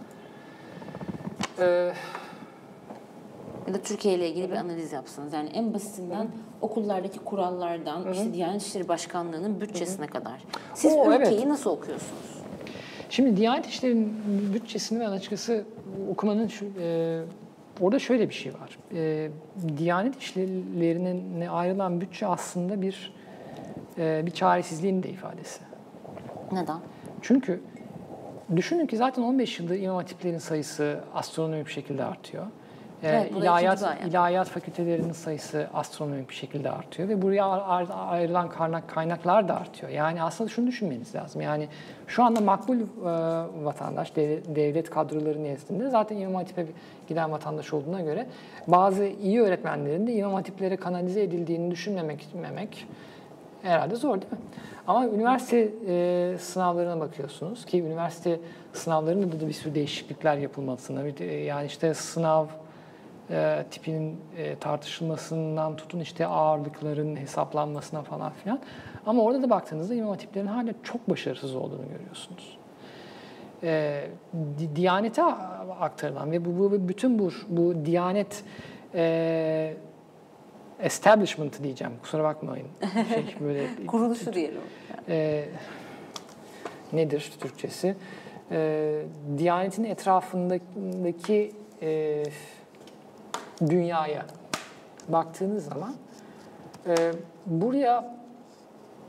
E, ya da Türkiye ile ilgili bir analiz yapsanız. Yani en basitinden hı. okullardaki kurallardan, hı hı. işte Diyanet İşleri Başkanlığı'nın bütçesine hı hı. kadar. Siz o, ülkeyi evet. nasıl okuyorsunuz? Şimdi Diyanet İşleri'nin bütçesini ben açıkçası okumanın şu... E, Orada şöyle bir şey var. E, Diyanet işlerine ayrılan bütçe aslında bir e, bir çaresizliğin de ifadesi. Neden? Çünkü düşünün ki zaten on beş yıldır imam hatiplerin sayısı astronomik bir şekilde artıyor. Evet, ilahiyat, ilahiyat fakültelerinin sayısı astronomik bir şekilde artıyor ve buraya ayrılan kaynak, kaynaklar da artıyor. Yani aslında şunu düşünmeniz lazım. Yani şu anda makbul e, vatandaş, devlet kadroları nezdinde zaten İmam Hatip'e giden vatandaş olduğuna göre bazı iyi öğretmenlerin de İmam Hatiplere kanalize edildiğini düşünmemek memek herhalde zor değil mi? Ama üniversite e, sınavlarına bakıyorsunuz ki üniversite sınavlarında da bir sürü değişiklikler yapılmasına, yani işte sınav E, tipinin e, tartışılmasından tutun işte ağırlıkların hesaplanmasına falan filan. Ama orada da baktığınızda imam hatiplerin hala çok başarısız olduğunu görüyorsunuz. E, di, Diyanete aktarılan ve bu, bu bütün bu, bu Diyanet e, establishment'ı diyeceğim, kusura bakmayın. Şey, böyle, kuruluşu diyelim. E, nedir Türkçesi? E, Diyanetin etrafındaki e, dünyaya baktığınız zaman e, buraya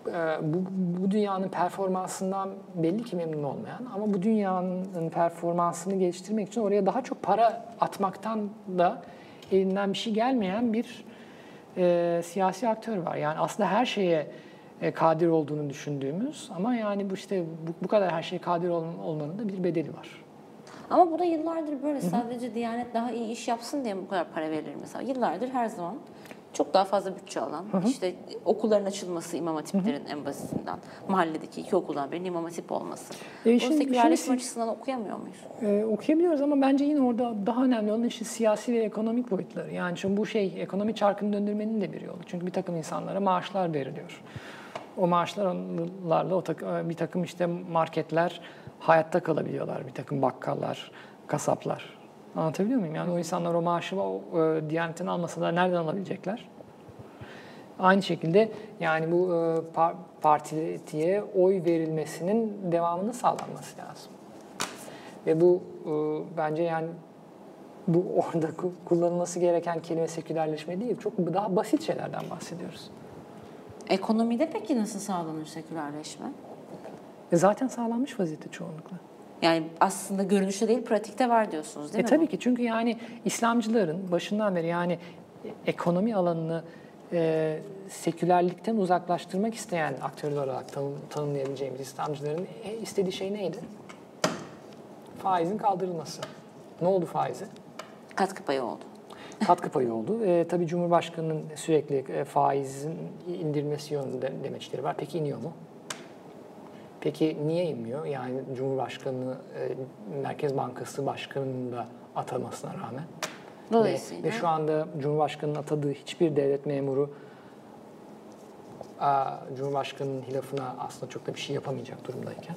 bu, bu dünyanın performansından belli ki memnun olmayan ama bu dünyanın performansını geliştirmek için oraya daha çok para atmaktan da elinden bir şey gelmeyen bir e, siyasi aktör var. Yani aslında her şeye e, kadir olduğunu düşündüğümüz ama yani bu işte bu, bu kadar her şeye kadir ol, olmanın da bir bedeli var. Ama bu da yıllardır böyle. Hı-hı. Sadece Diyanet daha iyi iş yapsın diye bu kadar para verilir mesela. Yıllardır her zaman çok daha fazla bütçe alan, Hı-hı. işte okulların açılması imam hatiplerin Hı-hı. en basitinden, mahalledeki iki okuldan birinin imam hatip olması. E, Bunu sekülerleşme açısından okuyamıyor muyuz? E, okuyabiliyoruz ama bence yine orada daha önemli olan işte siyasi ve ekonomik boyutları. Yani şimdi bu şey ekonomi çarkını döndürmenin de bir yolu. Çünkü bir takım insanlara maaşlar veriliyor. O maaşlarla o takım, bir takım işte marketler hayatta kalabiliyorlar, bir takım bakkallar, kasaplar. Anlatabiliyor muyum? Yani o insanlar o maaşı o, e, Diyanet'ten almasa da nereden alabilecekler? Aynı şekilde yani bu e, par, partiye oy verilmesinin devamının sağlanması lazım. Ve bu e, bence yani bu orada kullanılması gereken kelime sekülerleşme değil, çok daha basit şeylerden bahsediyoruz. Ekonomide peki nasıl sağlanır sekülerleşme? E zaten sağlanmış vaziyette çoğunlukla. Yani aslında görünüşte değil, pratikte var diyorsunuz değil e mi? Tabii ki çünkü yani İslamcıların başından beri yani ekonomi alanını e, sekülerlikten uzaklaştırmak isteyen aktörler olarak tanım, tanımlayabileceğimiz İslamcıların istediği şey neydi? Faizin kaldırılması. Ne oldu faize? Katkı payı oldu. Katkı payı oldu. E, tabii Cumhurbaşkanı'nın sürekli e, faizin indirilmesi yönünde demeçleri var. Peki iniyor mu? Peki niye inmiyor? Yani Cumhurbaşkanı, e, Merkez Bankası Başkanı'nın da atamasına rağmen. Dolayısıyla. Ve, ve şu anda Cumhurbaşkanı'nın atadığı hiçbir devlet memuru a, Cumhurbaşkanı'nın hilafına aslında çok da bir şey yapamayacak durumdayken.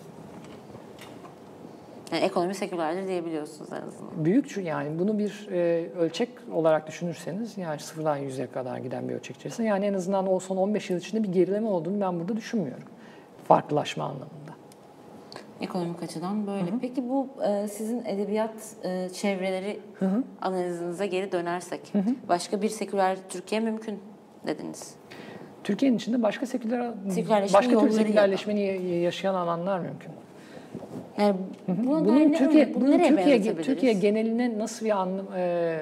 Yani ekonomi sekülerdir diyebiliyorsunuz en azından. Büyük yani bunu bir e, ölçek olarak düşünürseniz yani sıfırdan yüze kadar giden bir ölçek içerisinde yani en azından o son on beş yıl içinde bir gerileme olduğunu ben burada düşünmüyorum. Farklılaşma anlamında. Ekonomik açıdan böyle. Hı hı. Peki bu e, sizin edebiyat e, çevreleri hı hı. analizinize geri dönersek hı hı. başka bir seküler Türkiye mümkün dediniz. Türkiye'nin içinde başka seküler başka tür sekülerleşmeyi yaşayan alanlar mümkün. Yani buna bunun Türkiye, bunun Türkiye, Türkiye geneline nasıl bir anlam, e,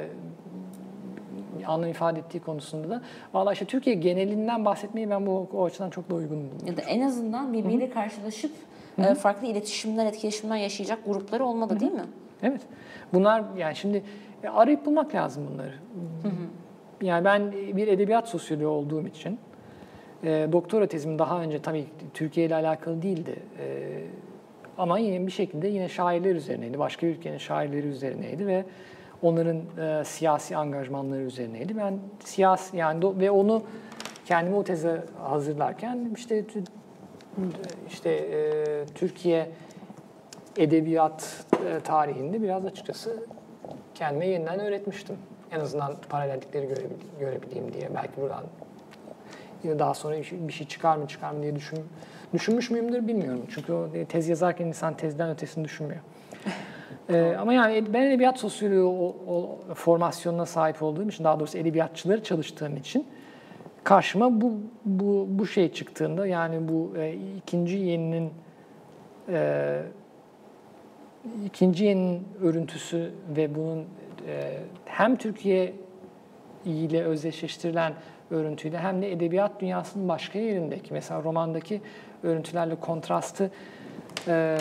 anlam ifade ettiği konusunda da vallahi işte Türkiye genelinden bahsetmeyi ben bu o açıdan çok da uygun buluyorum. Ya da en azından birbiriyle Hı-hı. karşılaşıp Hı-hı. farklı iletişimler, etkileşimler yaşayacak grupları olmalı Hı-hı. değil mi? Evet. Bunlar yani şimdi arayıp bulmak lazım bunları. Hı-hı. Yani ben bir edebiyat sosyoloğu olduğum için e, doktora tezim daha önce tabii Türkiye ile alakalı değildi. E, Ama yine bir şekilde yine şairler üzerineydi. Başka bir ülkenin şairleri üzerineydi ve onların e, siyasi angajmanları üzerineydi. Ben siyasi yani do, ve onu kendimi o teze hazırlarken işte işte e, Türkiye edebiyat e, tarihinde biraz açıkçası kendime yeniden öğretmiştim. En azından paralellikleri görebil, görebileyim diye. Belki buradan yine daha sonra bir şey çıkar mı çıkar mı diye düşün, düşünmüş müyümdür bilmiyorum. Çünkü o tez yazarken insan tezden ötesini düşünmüyor. ee, ama yani ben edebiyat sosyoloğu o, o formasyonuna sahip olduğum için, daha doğrusu edebiyatçıları çalıştığım için karşıma bu bu bu şey çıktığında yani bu e, ikinci yeninin e, ikinci yeninin örüntüsü ve bunun e, hem Türkiye ile özdeşleştirilen örüntüyle hem de edebiyat dünyasının başka yerindeki mesela romandaki örüntülerle kontrastı e,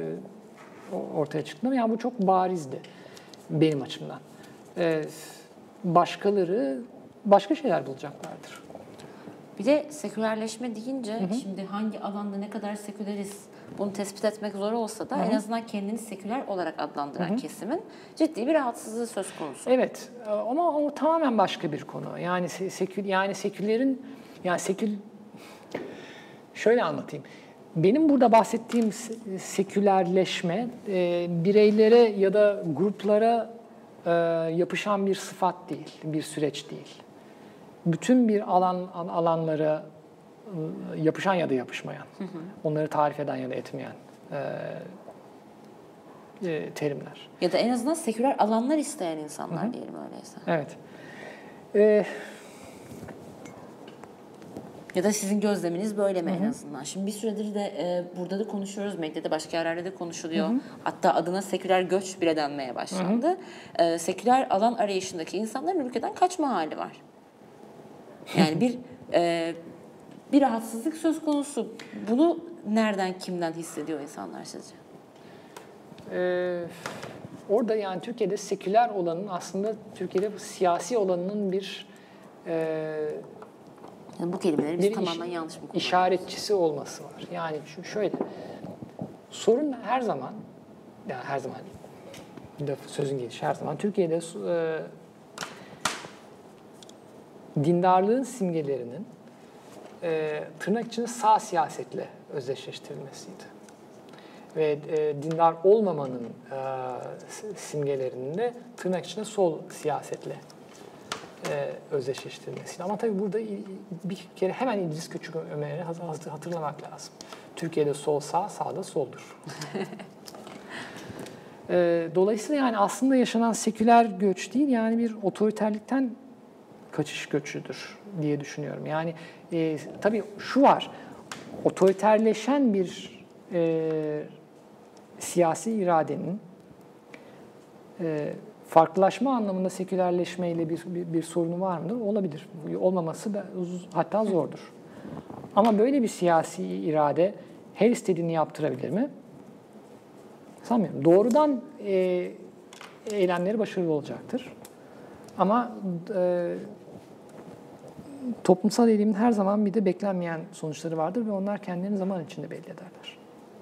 ortaya çıktı. Yani bu çok barizdi benim açımdan. E, başkaları başka şeyler bulacaklardır. Bir de sekülerleşme deyince hı hı. şimdi hangi alanda ne kadar seküleriz bunu tespit etmek zor olsa da hı hı. en azından kendini seküler olarak adlandıran hı hı. kesimin ciddi bir rahatsızlığı söz konusu. Evet ama o tamamen başka bir konu. Yani sekül yani sekülerin yani sekül şöyle anlatayım. Benim burada bahsettiğim sekülerleşme e, bireylere ya da gruplara e, yapışan bir sıfat değil, bir süreç değil. Bütün bir alan alanlara yapışan ya da yapışmayan, hı hı. onları tarif eden ya da etmeyen e, e, terimler. Ya da en azından seküler alanlar isteyen insanlar hı hı. diyelim öyleyse. Evet. E, Ya da sizin gözleminiz böyle mi en azından? Şimdi bir süredir de e, burada da konuşuyoruz, medyada başka yerlerde de konuşuluyor. Hı hı. Hatta adına seküler göç bile denmeye başlandı. Hı hı. E, seküler alan arayışındaki insanların ülkeden kaçma hali var. Yani bir e, bir rahatsızlık söz konusu. Bunu nereden, kimden hissediyor insanlar sizce? Ee, orada yani Türkiye'de seküler olanın aslında Türkiye'de bu siyasi olanının bir e, yani bu kelimeleri biz bir tamamen iş, yanlış mı kullanıyoruz? İşaretçisi olması var. Yani şu şöyle, sorun her zaman, yani her zaman, sözün gelişi her zaman Türkiye'de e, dindarlığın simgelerinin e, tırnak içinde sağ siyasetle özdeşleştirilmesiydi. Ve e, dindar olmamanın e, simgelerinin de tırnak içinde sol siyasetle e, özdeşleştirilmesiydi. Ama tabii burada bir kere hemen İdris Küçük Ömer'i hatırlamak lazım. Türkiye'de sol sağ, sağda soldur. e, dolayısıyla yani aslında yaşanan seküler göç değil, yani bir otoriterlikten kaçış göçüdür diye düşünüyorum. Yani e, tabii şu var, otoriterleşen bir e, siyasi iradenin e, farklılaşma anlamında sekülerleşmeyle bir, bir, bir sorunu var mıdır? Olabilir. Olmaması da hatta zordur. Ama böyle bir siyasi irade her istediğini yaptırabilir mi? Sanmıyorum. Doğrudan e, eylemleri başarılı olacaktır. Ama e, toplumsal eylemin her zaman bir de beklenmeyen sonuçları vardır ve onlar kendilerini zaman içinde belli ederler.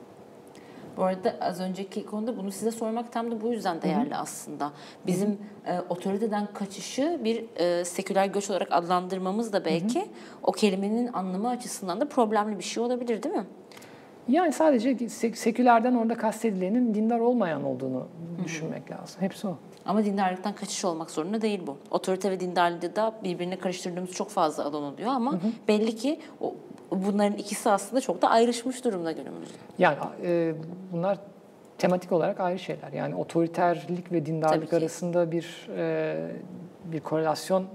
Bu arada az önceki konuda bunu size sormak tam da bu yüzden değerli Hı-hı. aslında. Bizim e, otoriteden kaçışı bir e, seküler göç olarak adlandırmamız da belki Hı-hı. o kelimenin anlamı açısından da problemli bir şey olabilir, değil mi? Yani sadece sekülerden orada kastedilenin dindar olmayan olduğunu Hı-hı. düşünmek lazım. Hepsi o. Ama dindarlıktan kaçış olmak zorunda değil bu. Otorite ve dindarlığı da birbirine karıştırdığımız çok fazla alan oluyor ama Hı-hı. belli ki o, bunların ikisi aslında çok da ayrışmış durumda günümüzde. Yani e, bunlar tematik olarak ayrı şeyler. Yani otoriterlik ve dindarlık arasında bir e, bir korelasyon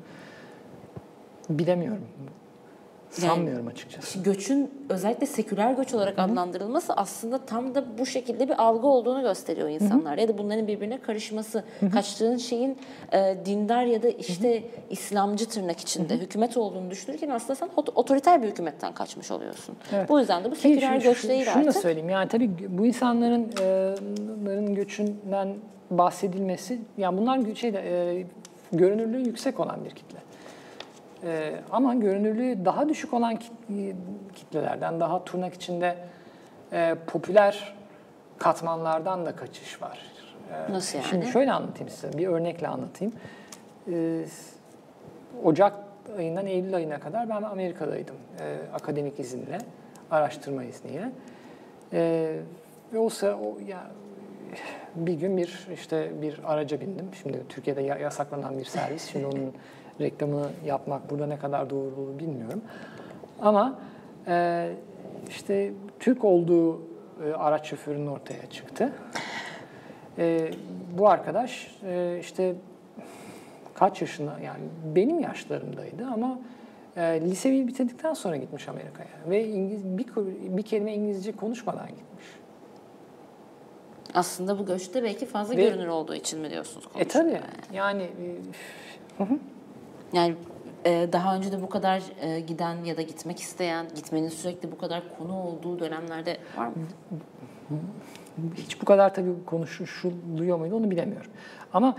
bilemiyorum. Sanmıyorum yani, açıkçası. Göçün özellikle seküler göç olarak Hı-hı. adlandırılması aslında tam da bu şekilde bir algı olduğunu gösteriyor insanlar. Hı-hı. Ya da bunların birbirine karışması. Hı-hı. Kaçtığın şeyin e, dindar ya da işte Hı-hı. İslamcı tırnak içinde Hı-hı. hükümet olduğunu düşünürken aslında sen otoriter bir hükümetten kaçmış oluyorsun. Evet. Bu yüzden de bu seküler Ki, göç şu, değil şunu artık. Şunu da söyleyeyim. Yani tabii bu insanların e, göçünden bahsedilmesi, yani bunlar şeyde, e, görünürlüğü yüksek olan bir kitle. Ee, ama görünürlüğü daha düşük olan kitlelerden, daha tırnak içinde e, popüler katmanlardan da kaçış var. Ee, Nasıl yani? Şimdi şöyle anlatayım size, bir örnekle anlatayım. Ee, Ocak ayından Eylül ayına kadar ben Amerika'daydım. Ee, akademik izinle, araştırma izniyle. Ee, ve o sıra o, ya, bir gün bir işte bir araca bindim. Şimdi Türkiye'de yasaklanan bir servis. Şimdi onun reklamını yapmak burada ne kadar doğru olur bilmiyorum. Ama e, işte Türk olduğu e, araç şoförünün ortaya çıktı. E, bu arkadaş e, işte kaç yaşında, yani benim yaşlarımdaydı ama e, liseyi bitirdikten sonra gitmiş Amerika'ya ve İngiliz, bir, bir kelime İngilizce konuşmadan gitmiş. Aslında bu göçte belki fazla ve, görünür olduğu için mi diyorsunuz? E tabii yani. yani e, Yani daha önce de bu kadar giden ya da gitmek isteyen, gitmenin sürekli bu kadar konu olduğu dönemlerde var mı? Hiç bu kadar tabii konuşuluyor muydu onu bilemiyorum. Ama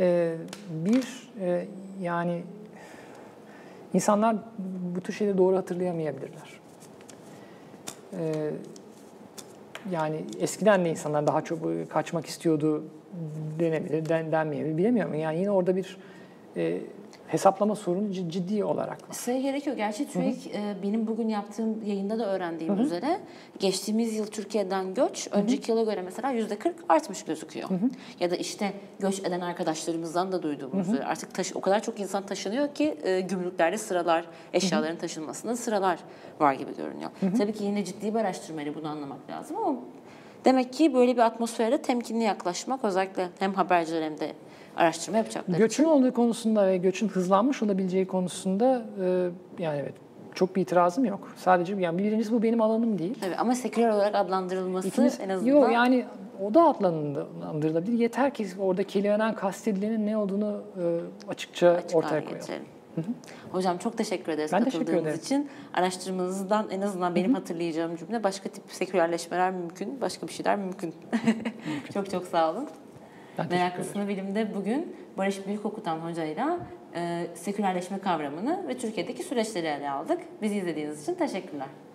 bir yani insanlar bu tür şeyleri doğru hatırlayamayabilirler. Yani eskiden de insanlar daha çok kaçmak istiyordu denebilir, den, denmeyebilir, bilemiyorum. Yani yine orada bir hesaplama sorunu ciddi olarak var. Size gerekiyor. Gerçi TÜİK e, benim bugün yaptığım yayında da öğrendiğim Hı-hı. üzere geçtiğimiz yıl Türkiye'den göç Hı-hı. önceki yıla göre mesela yüzde kırk artmış gözüküyor. Hı-hı. Ya da işte göç eden arkadaşlarımızdan da duyduğumuz üzere artık taşı, o kadar çok insan taşınıyor ki e, gümrüklerde sıralar, eşyaların Hı-hı. taşınmasında sıralar var gibi görünüyor. Hı-hı. Tabii ki yine ciddi bir araştırmayla bunu anlamak lazım ama demek ki böyle bir atmosferde temkinli yaklaşmak özellikle hem haberciler hem de araştırma yapacaklar Göçün için. olduğu konusunda ve göçün hızlanmış olabileceği konusunda e, yani evet çok bir itirazım yok. Sadece yani birincisi bu benim alanım değil. Tabii ama seküler olarak adlandırılması İkincisi, en azından... Yok yani o da adlandırılabilir. Yeter ki orada kelimeden kastedilenin ne olduğunu e, açıkça Açık ortaya hale koyalım. getirelim. Hocam çok teşekkür ederiz Ben katıldığınız teşekkür ederim. için. Araştırmanızdan en azından benim hatırlayacağım cümle başka tip sekülerleşmeler mümkün, başka bir şeyler mümkün. Çok çok sağ olun. Ben Meraklısını Bilim'de bugün Barış Büyükokutan hocayla e, sekülerleşme kavramını ve Türkiye'deki süreçleri ele aldık. Bizi izlediğiniz için teşekkürler.